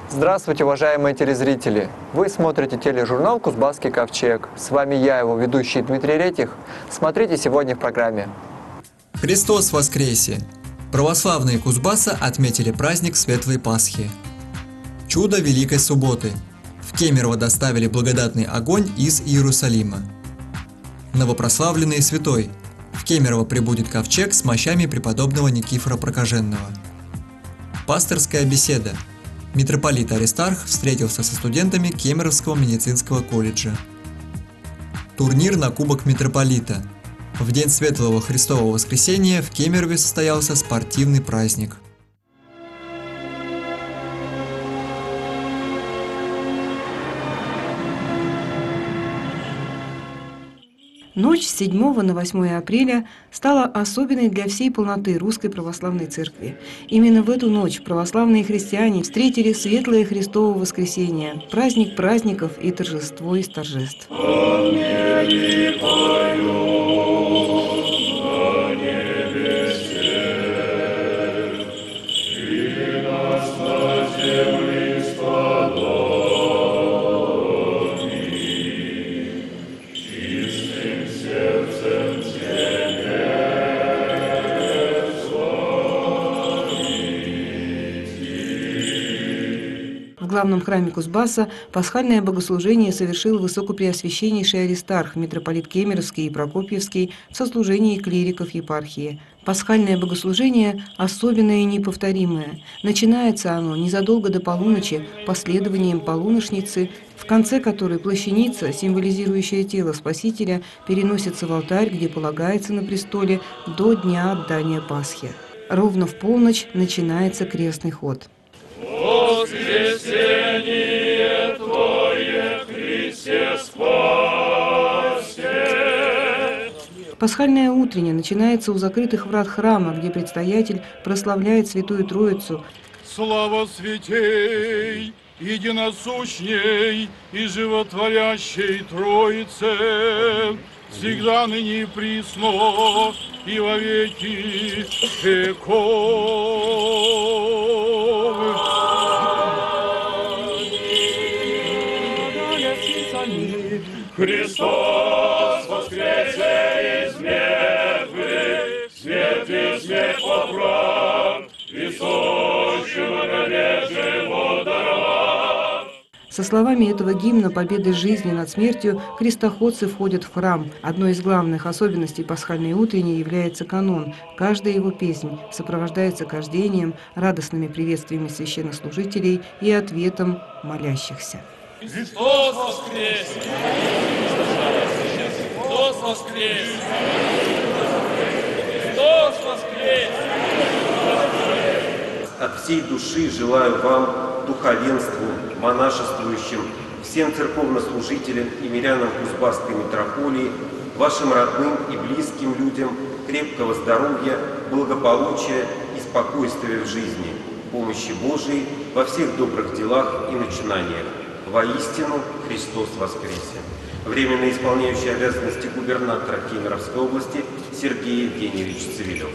Здравствуйте, уважаемые телезрители! Вы смотрите тележурнал «Кузбасский ковчег». С вами я, его ведущий Дмитрий Ретих. Смотрите сегодня в программе. Христос воскресе! Православные Кузбасса отметили праздник Светлой Пасхи. Чудо Великой Субботы. В Кемерово доставили благодатный огонь из Иерусалима. Новопрославленный святой. В Кемерово прибудет ковчег с мощами преподобного Никифора Прокаженного. Пасторская беседа. Митрополит Аристарх встретился со студентами Кемеровского медицинского колледжа. Турнир на Кубок Митрополита. В день Светлого Христового Воскресения в Кемерове состоялся спортивный праздник. Ночь с 7 на 8 апреля стала особенной для всей полноты Русской Православной Церкви. Именно в эту ночь православные христиане встретили Светлое Христово Воскресение, праздник праздников и торжество из торжеств. В главном храме Кузбасса пасхальное богослужение совершил Высокопреосвященнейший Аристарх, митрополит Кемеровский и Прокопьевский в сослужении клириков епархии. Пасхальное богослужение особенное и неповторимое. Начинается оно незадолго до полуночи последованием полуношницы, в конце которой плащаница, символизирующая тело Спасителя, переносится в алтарь, где полагается на престоле до дня отдания Пасхи. Ровно в полночь начинается крестный ход. Воскресение Твое, Христе, спаси! Пасхальная утренняя начинается у закрытых врат храма, где предстоятель прославляет Святую Троицу. Слава святей, единосущней и животворящей Троице, всегда ныне и присно и во веки веков. Христос воскресе из мертвых, смерть и смерть поправ, и сущего горе живот даровав. Со словами этого гимна победы жизни над смертью крестоходцы входят в храм. Одной из главных особенностей пасхальной утренней является канон. Каждая его песнь сопровождается кождением, радостными приветствиями священнослужителей и ответом молящихся. Христос воскресе! Христос воскресе! Христос воскресе! От всей души желаю вам, духовенству, монашествующим, всем церковнослужителям и мирянам Кузбасской митрополии, вашим родным и близким людям крепкого здоровья, благополучия и спокойствия в жизни, помощи Божией во всех добрых делах и начинаниях. Воистину Христос воскресе! Временно исполняющий обязанности губернатора Кемеровской области Сергей Евгеньевич Цивилев.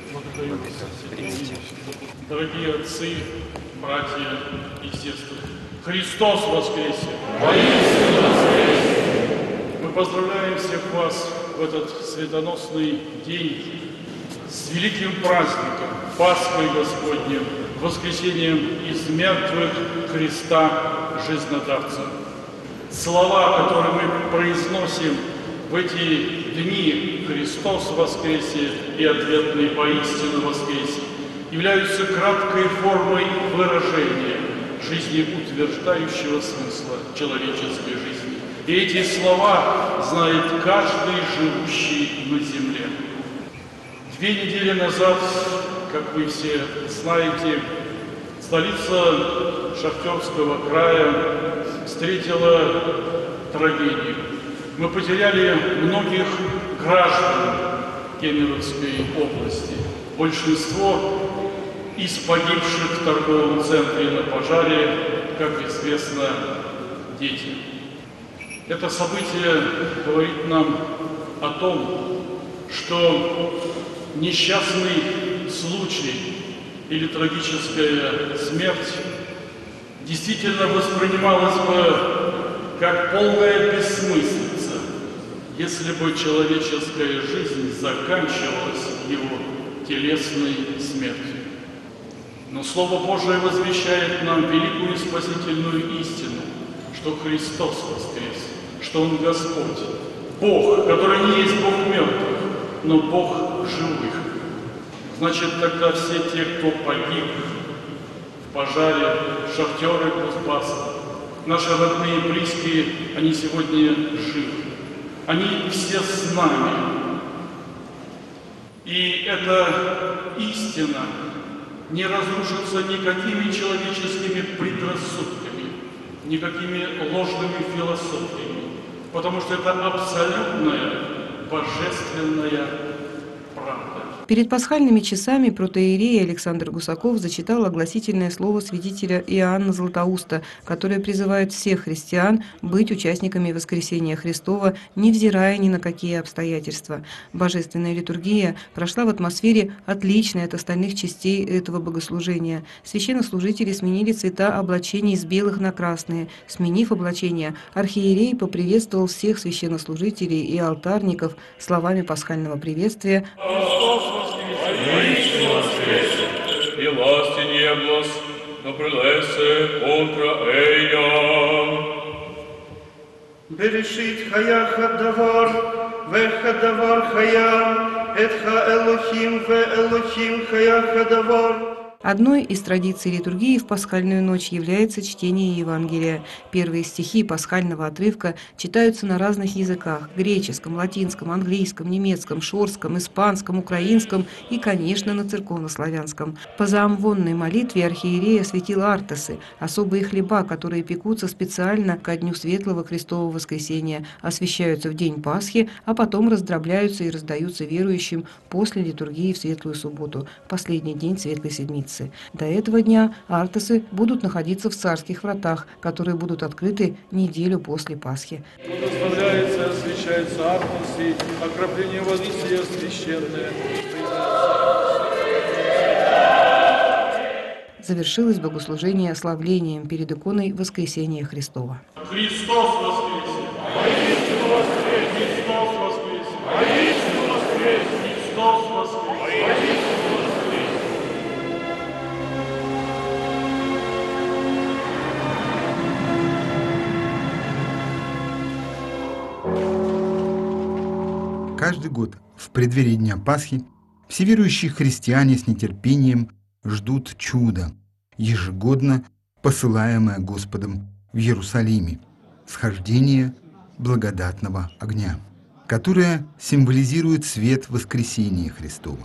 Дорогие отцы, братья и сестры, Христос воскресе! Воистину воскресе! Мы поздравляем всех вас в этот светоносный день с великим праздником, Пасхой Господним, воскресением из мертвых Христа Жизнодавца. Слова, которые мы произносим в эти дни «Христос воскресе» и ответный «Воистину воскресе», являются краткой формой выражения жизнеутверждающего смысла человеческой жизни. И эти слова знает каждый живущий на земле. 2 недели назад, как вы все знаете, столица Шахтерского края встретила трагедию. Мы потеряли многих граждан Кемеровской области. Большинство из погибших в торговом центре на пожаре, как известно, дети. Это событие говорит нам о том, что несчастный случай или трагическая смерть действительно воспринималось бы как полная бессмыслица, если бы человеческая жизнь заканчивалась его телесной смертью. Но Слово Божие возвещает нам великую спасительную истину, что Христос воскрес, что Он Господь, Бог, который не есть Бог мертвых, но Бог живых. Значит, тогда все те, кто погиб в пожаре, шахтеры Кузбасса, наши родные и близкие, они сегодня живы. Они все с нами. И эта истина не разрушится никакими человеческими предрассудками, никакими ложными философиями, потому что это абсолютная божественная правда. Перед пасхальными часами протоиерей Александр Гусаков зачитал огласительное слово святителя Иоанна Златоуста, которое призывает всех христиан быть участниками воскресения Христова, невзирая ни на какие обстоятельства. Божественная литургия прошла в атмосфере, отличной от остальных частей этого богослужения. Священнослужители сменили цвета облачений с белых на красные. Сменив облачение, архиерей поприветствовал всех священнослужителей и алтарников словами пасхального приветствия: Воистину воскресе, и власти неблас, но прилесе контра эйям. Берешит хая хадавар, ве хадавар хая, этха элохим, ве элохим хая хадавар. Одной из традиций литургии в пасхальную ночь является чтение Евангелия. Первые стихи пасхального отрывка читаются на разных языках – греческом, латинском, английском, немецком, шорском, испанском, украинском и, конечно, на церковнославянском. По заамвонной молитве архиерей осветил артасы – особые хлеба, которые пекутся специально ко дню Светлого Христового Воскресения, освящаются в день Пасхи, а потом раздробляются и раздаются верующим после литургии в Светлую Субботу, последний день Светлой Седмицы. До этого дня артасы будут находиться в царских вратах, которые будут открыты неделю после Пасхи. Благословляется, освящается артасы, окропление воды сия священное. Завершилось богослужение ославлением перед иконой Воскресения Христова. Христос воскресе! Воистину воскресе! Христос воскресе! Воистину воскресе! Христос воскресе! Каждый год в преддверии Дня Пасхи все верующие христиане с нетерпением ждут чуда, ежегодно посылаемое Господом в Иерусалиме, схождение благодатного огня, которое символизирует свет воскресения Христова.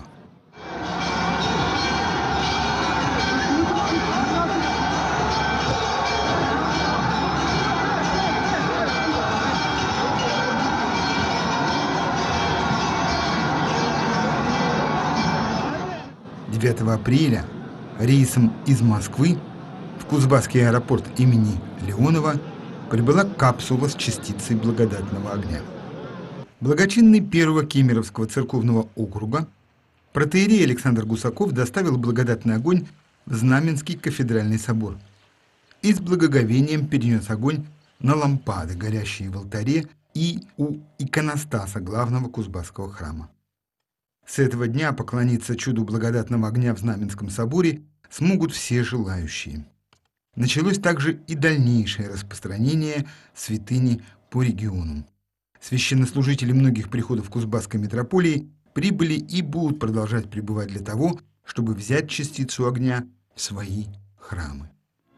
9 апреля рейсом из Москвы в Кузбасский аэропорт имени Леонова прибыла капсула с частицей благодатного огня. Благочинный Первого Кемеровского церковного округа протоиерей Александр Гусаков доставил благодатный огонь в Знаменский кафедральный собор и с благоговением перенес огонь на лампады, горящие в алтаре и у иконостаса главного Кузбасского храма. С этого дня поклониться чуду благодатного огня в Знаменском соборе смогут все желающие. Началось также и дальнейшее распространение святыни по региону. Священнослужители многих приходов Кузбасской митрополии прибыли и будут продолжать пребывать для того, чтобы взять частицу огня в свои храмы.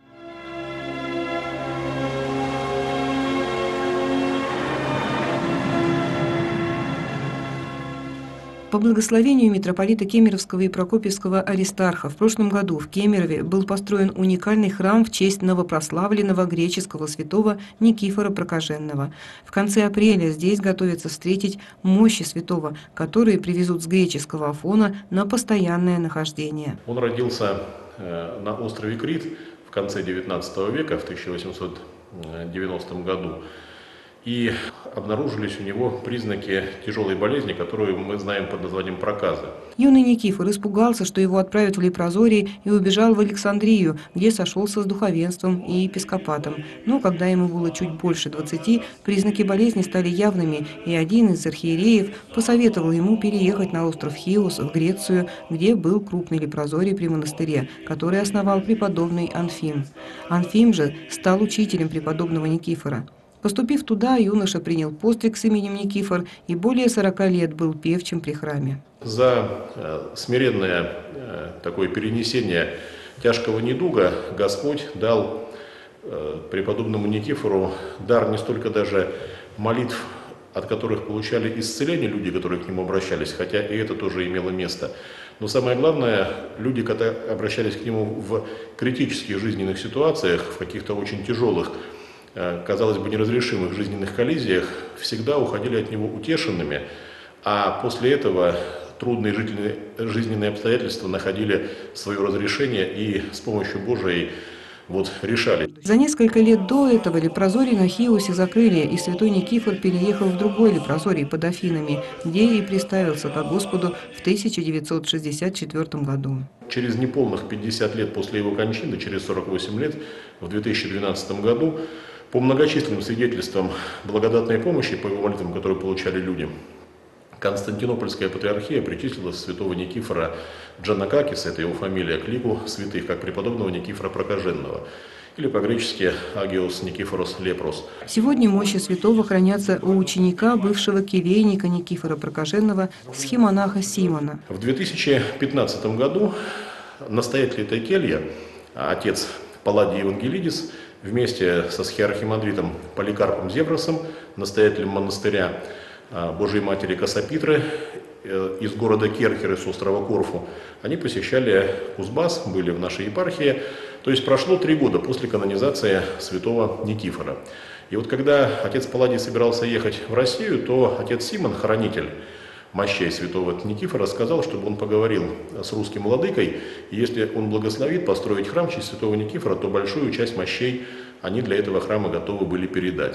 По благословению митрополита Кемеровского и Прокопьевского Аристарха в прошлом году в Кемерове был построен уникальный храм в честь новопрославленного греческого святого Никифора Прокаженного. В конце апреля здесь готовятся встретить мощи святого, которые привезут с греческого Афона на постоянное нахождение. Он родился на острове Крит в конце XIX века, в 1890 году. и обнаружились у него признаки тяжелой болезни, которую мы знаем под названием проказа. Юный Никифор испугался, что его отправят в Лепрозорий, и убежал в Александрию, где сошелся с духовенством и епископатом. Но когда ему было чуть больше 20, признаки болезни стали явными, и один из архиереев посоветовал ему переехать на остров Хиос в Грецию, где был крупный лепрозорий при монастыре, который основал преподобный Анфим. Анфим же стал учителем преподобного Никифора. Поступив туда, юноша принял постриг с именем Никифор и более 40 лет был певчим при храме. За смиренное такое перенесение тяжкого недуга Господь дал преподобному Никифору дар не столько даже молитв, от которых получали исцеление люди, которые к нему обращались, хотя и это тоже имело место. Но самое главное, люди, когда обращались к нему в критических жизненных ситуациях, в каких-то очень тяжелых, казалось бы, неразрешимых жизненных коллизиях, всегда уходили от него утешенными, а после этого трудные жизненные обстоятельства находили свое разрешение и с помощью Божией решали. За несколько лет до этого лепрозорий на Хиосе закрыли, и святой Никифор переехал в другой лепрозорий под Афинами, где и приставился ко Господу в 1964 году. Через неполных 50 лет после его кончины, через 48 лет, в 2012 году, по многочисленным свидетельствам благодатной помощи по его молитвам, которые получали люди, Константинопольская патриархия причислила святого Никифора Джанакакиса, это его фамилия, к лику святых, как преподобного Никифора Прокаженного, или по-гречески Агиос Никифорос Лепрос. Сегодня мощи святого хранятся у ученика, бывшего кирейника Никифора Прокаженного, схимонаха Симона. В 2015 году настоятель этой кельи, отец Палладий Евангелидис, вместе со схиархимандритом Поликарпом Зевросом, настоятелем монастыря Божией Матери Кассапитры из города Керхеры с острова Корфу, они посещали Кузбасс, были в нашей епархии. То есть прошло 3 года после канонизации святого Никифора. И вот когда отец Палладий собирался ехать в Россию, то отец Симон, хранитель мощей святого Никифора, сказал, чтобы он поговорил с русским владыкой, и если он благословит построить храм в честь святого Никифора, то большую часть мощей они для этого храма готовы были передать.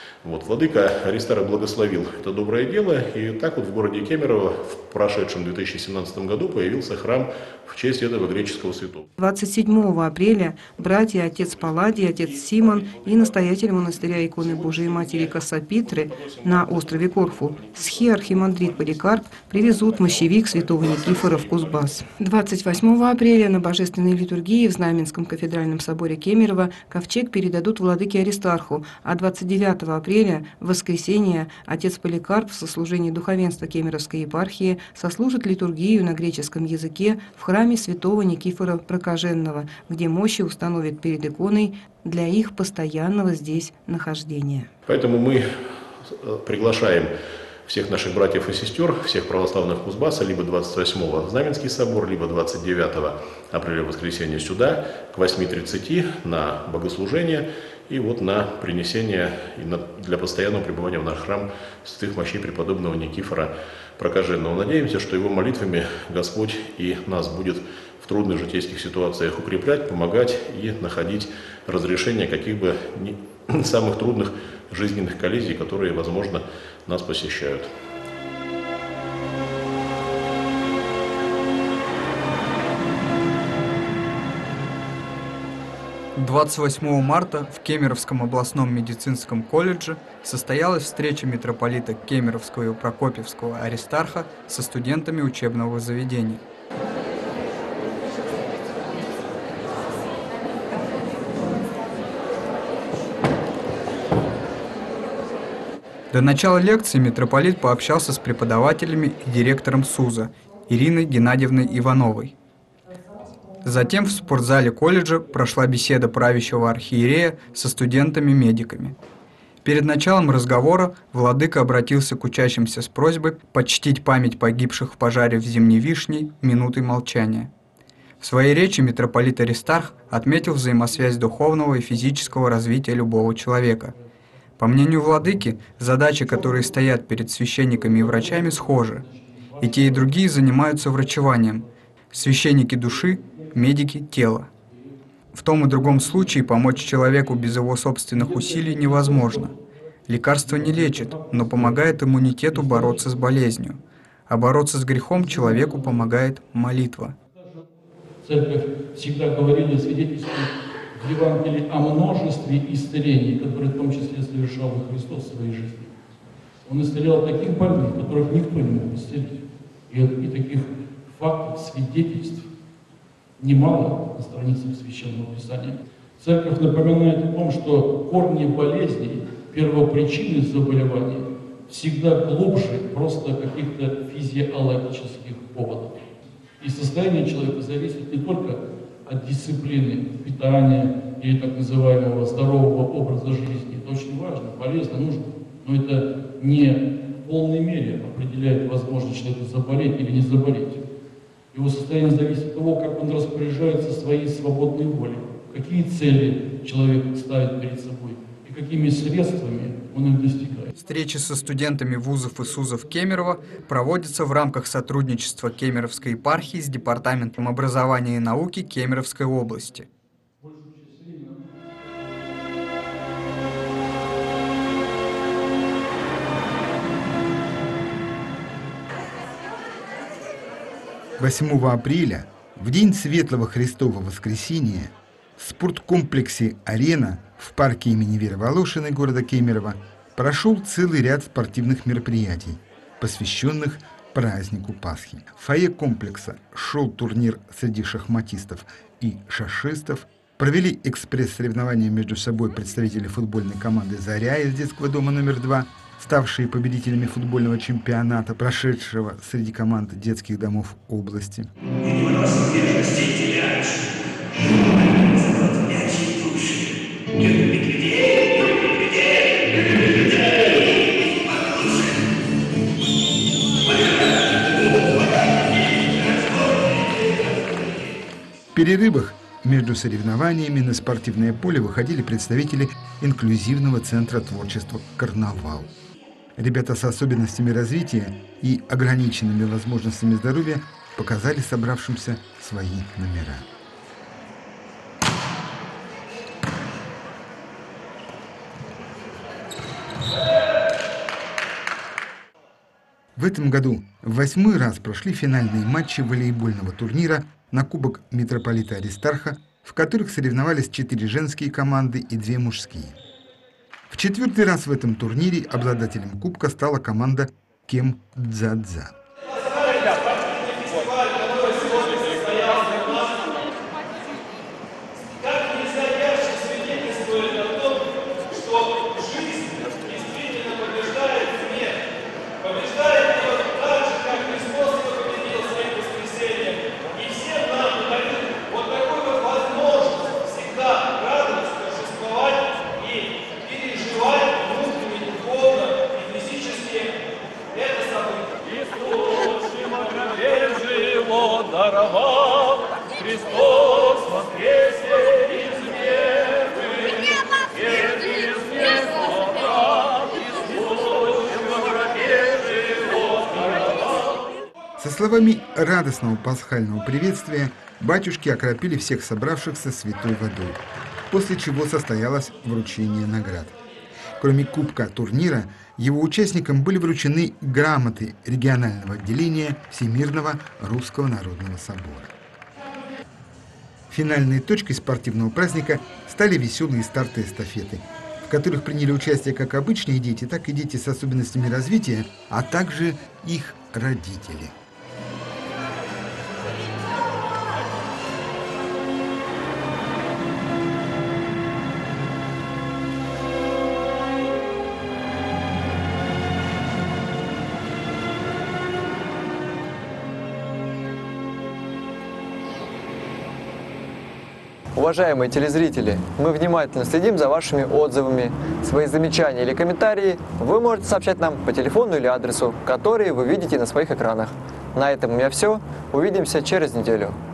Владыка Аристарх благословил это доброе дело, и так в городе Кемерово в прошедшем 2017 году появился храм в честь этого греческого святого. 27 апреля братья отец Палладий, отец Симон и настоятель монастыря иконы Божией Матери Кассапитры на острове Корфу, схиархимандрит Поликарп, привезут мощевик святого Никифора в Кузбасс. 28 апреля на божественной литургии в Знаменском кафедральном соборе Кемерово ковчег передадут владыке Аристарху, а 29 апреля, в воскресенье, отец Поликарп в сослужении духовенства Кемеровской епархии сослужит литургию на греческом языке в храме святого Никифора Прокаженного, где мощи установят перед иконой для их постоянного здесь нахождения. Поэтому мы приглашаем всех наших братьев и сестер, всех православных Кузбасса, либо 28-го в Знаменский собор, либо 29 апреля в воскресенье сюда, к 8:30 на богослужение и на принесение для постоянного пребывания в наш храм святых мощей преподобного Никифора Прокаженного. Надеемся, что его молитвами Господь и нас будет в трудных житейских ситуациях укреплять, помогать и находить разрешение каких бы самых трудных жизненных коллизий, которые, возможно, нас посещают. 28 марта в Кемеровском областном медицинском колледже состоялась встреча митрополита Кемеровского и Прокопьевского Аристарха со студентами учебного заведения. До начала лекции митрополит пообщался с преподавателями и директором СУЗа Ириной Геннадьевной Ивановой. Затем в спортзале колледжа прошла беседа правящего архиерея со студентами-медиками. Перед началом разговора владыка обратился к учащимся с просьбой почтить память погибших в пожаре в Зимневишней минутой молчания. В своей речи митрополит Аристарх отметил взаимосвязь духовного и физического развития любого человека. По мнению владыки, задачи, которые стоят перед священниками и врачами, схожи. И те, и другие занимаются врачеванием. Священники души, медики тела. В том и другом случае помочь человеку без его собственных усилий невозможно. Лекарство не лечит, но помогает иммунитету бороться с болезнью. А бороться с грехом человеку помогает молитва. Церковь всегда говорила и свидетельствует в Евангелии о множестве исцелений, которые в том числе совершал и Христос в своей жизни. Он исцелял таких больных, которых никто не мог исцелить. И таких фактов, свидетельств немало на страницах Священного Писания. Церковь напоминает о том, что корни болезней, первопричины заболеваний всегда глубже просто каких-то физиологических поводов. И состояние человека зависит не только от дисциплины питания или так называемого здорового образа жизни. Это очень важно, полезно, нужно. Но это не в полной мере определяет возможность человека заболеть или не заболеть. Его состояние зависит от того, как он распоряжается своей свободной волей, какие цели человек ставит перед собой и какими средствами он их достигает. Встречи со студентами вузов и СУЗов Кемерово проводятся в рамках сотрудничества Кемеровской епархии с Департаментом образования и науки Кемеровской области. «8 апреля, в день Светлого Христова Воскресения, в спорткомплексе «Арена» в парке имени Веры Волошиной города Кемерово прошел целый ряд спортивных мероприятий, посвященных празднику Пасхи. В фойе комплекса шел турнир среди шахматистов и шашистов, провели экспресс-соревнования между собой представители футбольной команды «Заря» из детского дома номер 2, ставшие победителями футбольного чемпионата, прошедшего среди команд детских домов области. В перерывах между соревнованиями на спортивное поле выходили представители инклюзивного центра творчества «Карнавал». Ребята с особенностями развития и ограниченными возможностями здоровья показали собравшимся свои номера. В этом году в 8-й раз прошли финальные матчи волейбольного турнира на Кубок митрополита Аристарха, в которых соревновались 4 женские команды и 2 мужские. В 4-й раз в этом турнире обладателем кубка стала команда Кем-Дза-Дза. Христос воскресе из мертвых, мертвый из мертвого, Со словами радостного пасхального приветствия батюшки окропили всех собравшихся святой водой, после чего состоялось вручение наград. Кроме кубка турнира, его участникам были вручены грамоты регионального отделения Всемирного Русского Народного Собора. Финальной точкой спортивного праздника стали веселые старты эстафеты, в которых приняли участие как обычные дети, так и дети с особенностями развития, а также их родители. Уважаемые телезрители, мы внимательно следим за вашими отзывами. Свои замечания или комментарии вы можете сообщать нам по телефону или адресу, которые вы видите на своих экранах. На этом у меня все. Увидимся через неделю.